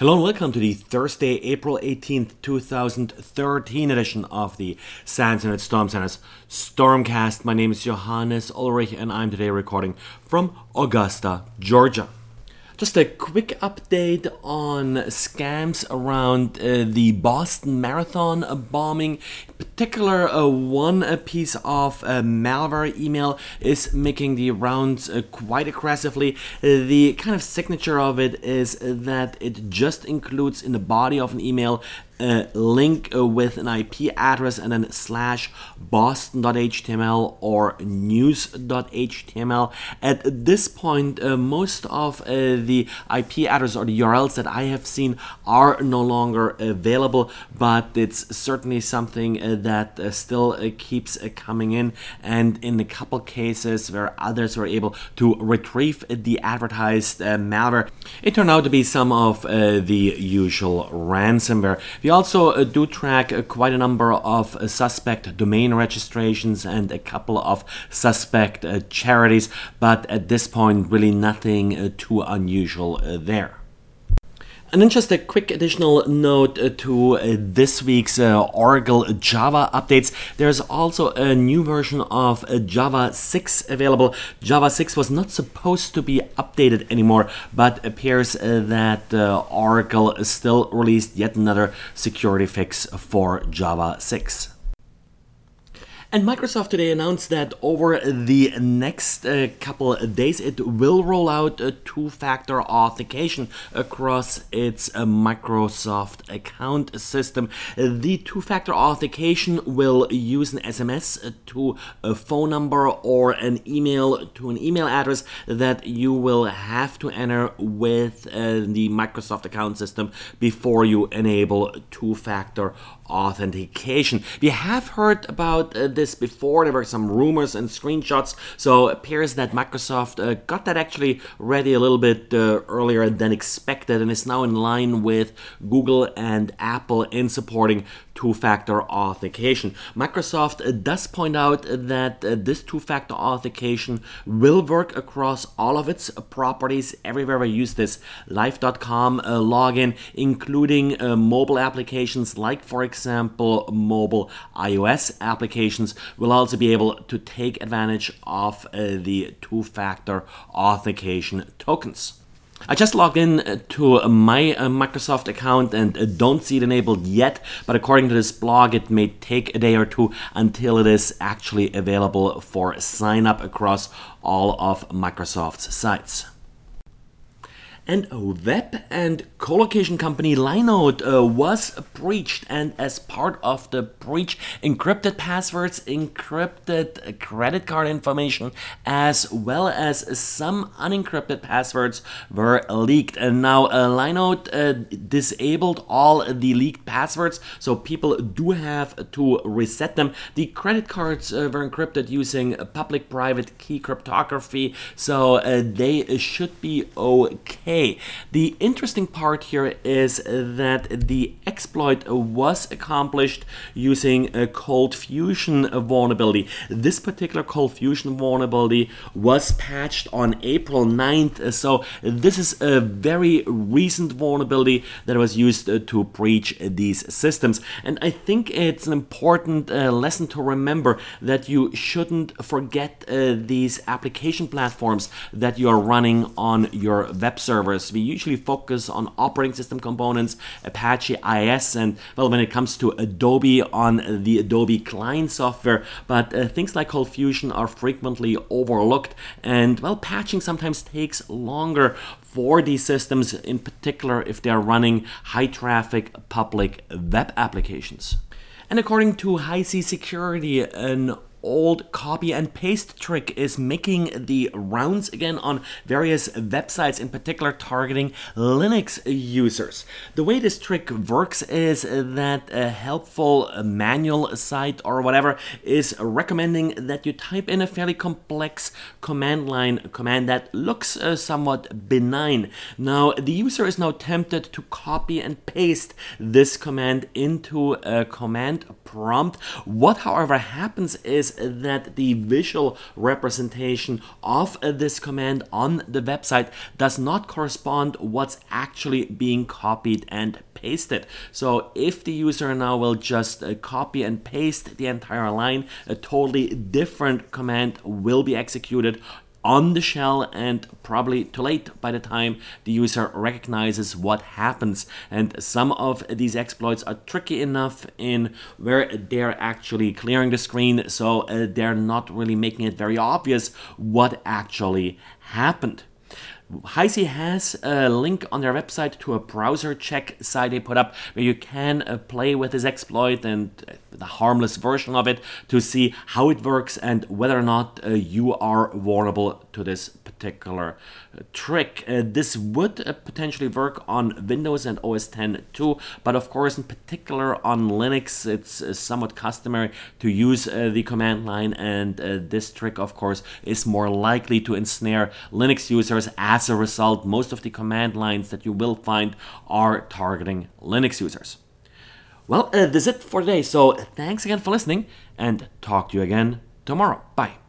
Hello and welcome to the Thursday, April 18th, 2013 edition of the SANS Internet Storm Center's Stormcast. My name is Johannes Ulrich and I'm today recording from Augusta, Georgia. Just a quick update on scams around the Boston Marathon bombing. In particular, one piece of malware email is making the rounds quite aggressively. The kind of signature of it is that it just includes in the body of an email a link with an IP address and then /boston.html or news.html. At this point, most of the IP address or the URLs that I have seen are no longer available, but it's certainly something that still keeps coming in, and in a couple cases where others were able to retrieve the advertised malware, it turned out to be some of the usual ransomware. We also do track quite a number of suspect domain registrations and a couple of suspect charities, but at this point really nothing too unusual there. And then just a quick additional note to this week's Oracle Java updates. There's also a new version of Java 6 available. Java 6 was not supposed to be updated anymore, but appears that Oracle still released yet another security fix for Java 6. And Microsoft today announced that over the next couple of days, it will roll out a two-factor authentication across its Microsoft account system. The two-factor authentication will use an SMS to a phone number or an email to an email address that you will have to enter with the Microsoft account system before you enable two-factor authentication. We have heard about this before. There were some rumors and screenshots, so it appears that Microsoft got that actually ready a little bit earlier than expected and is now in line with Google and Apple in supporting two-factor authentication. Microsoft does point out that this two-factor authentication will work across all of its properties everywhere we use this live.com login, including mobile applications like, for example, mobile iOS applications will also be able to take advantage of the two-factor authentication tokens. I just logged in to my Microsoft account and don't see it enabled yet, but according to this blog, it may take a day or two until it is actually available for sign up across all of Microsoft's sites. And a web and colocation company Linode was breached, and as part of the breach, encrypted passwords, encrypted credit card information, as well as some unencrypted passwords were leaked. And now Linode disabled all the leaked passwords, so people do have to reset them. The credit cards were encrypted using public-private key cryptography, so they should be okay. The interesting part here is that the exploit was accomplished using a Cold Fusion vulnerability. This particular Cold Fusion vulnerability was patched on April 9th, so this is a very recent vulnerability that was used to breach these systems. And I think it's an important lesson to remember that you shouldn't forget these application platforms that you are running on your web servers. We usually focus on operating system components, Apache IIS, and well, when it comes to Adobe, on the Adobe client software, but things like Cold Fusion are frequently overlooked, and well, patching sometimes takes longer for these systems, in particular if they are running high traffic public web applications. And according to High-C Security, an old copy and paste trick is making the rounds again on various websites, in particular targeting Linux users. The way this trick works is that a helpful manual site or whatever is recommending that you type in a fairly complex command line command that looks somewhat benign. Now the user is now tempted to copy and paste this command into a command prompt. What however happens is is that the visual representation of this command on the website does not correspond what's actually being copied and pasted. So if the user now will just copy and paste the entire line, a totally different command will be executed on the shell, and probably too late by the time the user recognizes what happens. And some of these exploits are tricky enough in where they're actually clearing the screen, so they're not really making it very obvious what actually happened. Heisey has a link on their website to a browser check site they put up where you can play with this exploit and the harmless version of it to see how it works and whether or not you are vulnerable to this particular trick. This would potentially work on Windows and OS X too, but of course in particular on Linux it's somewhat customary to use the command line, and this trick of course is more likely to ensnare Linux users. As a result, most of the command lines that you will find are targeting Linux users. Well, this is it for today, so thanks again for listening, and talk to you again tomorrow. Bye.